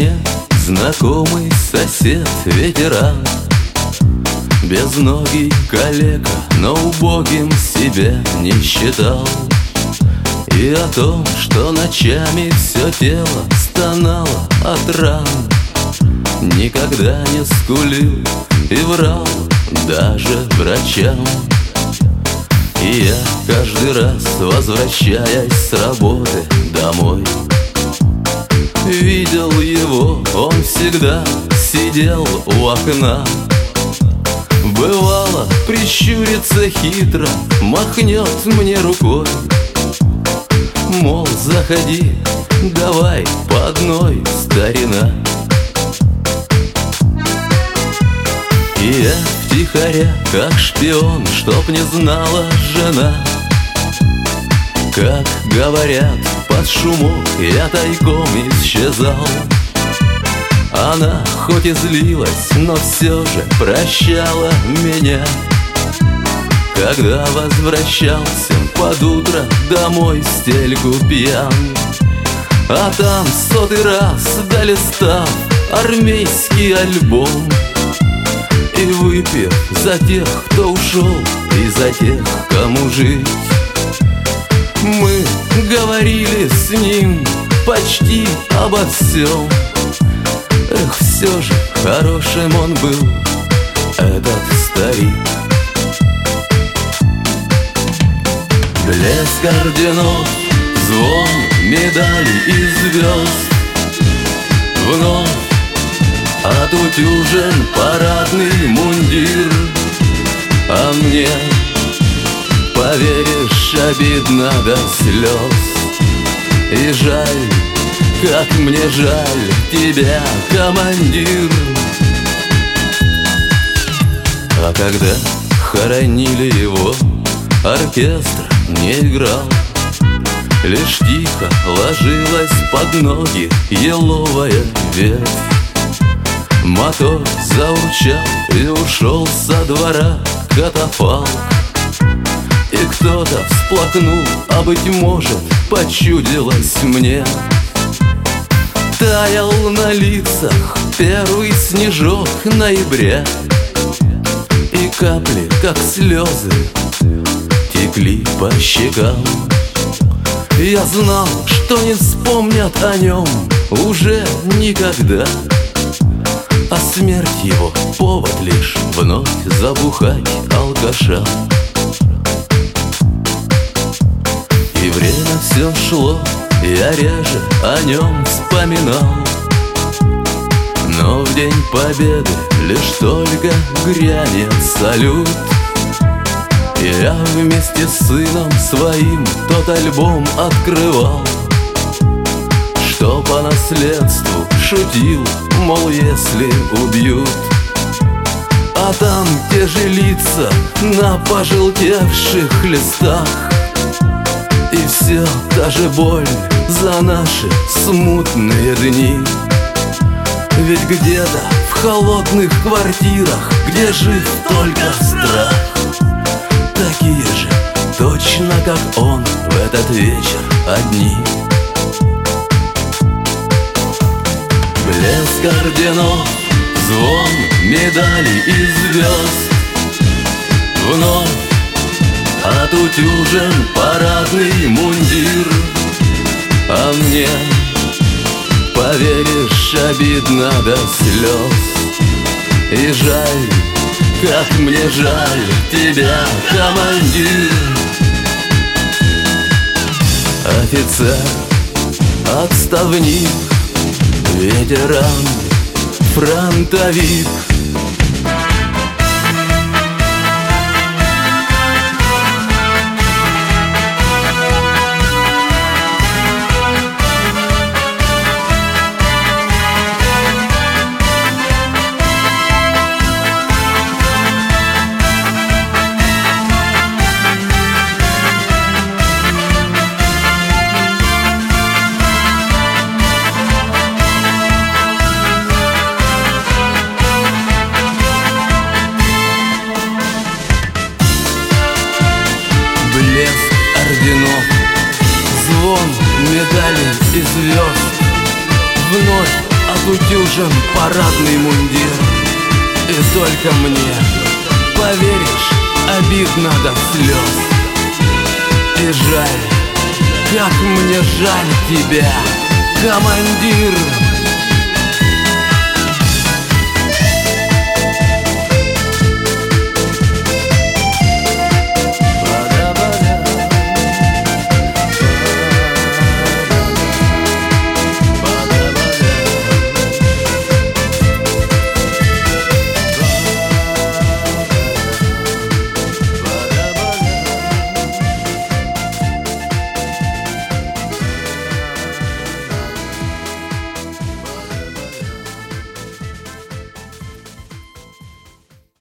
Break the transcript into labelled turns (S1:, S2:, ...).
S1: мне знакомый сосед-ветеран, безногий калека, но убогим себя не считал. И о том, что ночами все тело стонало от ран, никогда не скулил и врал даже врачам. И я каждый раз, возвращаясь с работы домой, видел его, он всегда сидел у окна. Бывало, прищурится хитро, махнет мне рукой, мол, заходи, давай по одной, старина. И я втихаря, как шпион, чтоб не знала жена, как говорят, под шумок я тайком исчезал. Она хоть и злилась, но все же прощала меня. Когда возвращался под утро домой в стельку пьян, а там сотый раз долистав армейский альбом, и выпив за тех, кто ушел, и за тех, кому жить, мы говорили с ним почти обо всем. Эх, все же хорошим он был, этот старик. Блеск орденов, звон медалей и звезд, вновь отутюжен парадный мундир. А мне, поверишь, обидно до слез. И жаль, как мне жаль тебя, командир. А когда хоронили его, оркестр не играл, лишь тихо ложилась под ноги еловая ветвь. Мотор заурчал и ушел со двора катафалк. И кто-то всплакнул, а быть может, почудилось мне. Таял на лицах первый снежок ноября, и капли, как слезы, текли по щекам. Я знал, что не вспомнят о нем уже никогда, а смерть его — повод лишь вновь забухать алкашам. И время все шло, я реже о нем вспоминал, но в день победы лишь только грянет салют. Я вместе с сыном своим тот альбом открывал, что по наследству шутил, мол, если убьют. А там те же лица на пожелтевших листах, и все та же боль за наши смутные дни. Ведь где-то в холодных квартирах, где жив только страх, такие же, точно как он, в этот вечер одни. Блеск орденов, звон медалей и звезд, вновь отутюжен парадный мундир. А мне, поверишь, обидно до слез. И жаль, как мне жаль тебя, командир. Офицер, отставник, ветеран, фронтовик. Блеск орденов, звон медалей и звезд, вновь отутюжен парадный мундир. И только мне, поверишь, обидно до слез. И жаль, как мне жаль тебя, командир.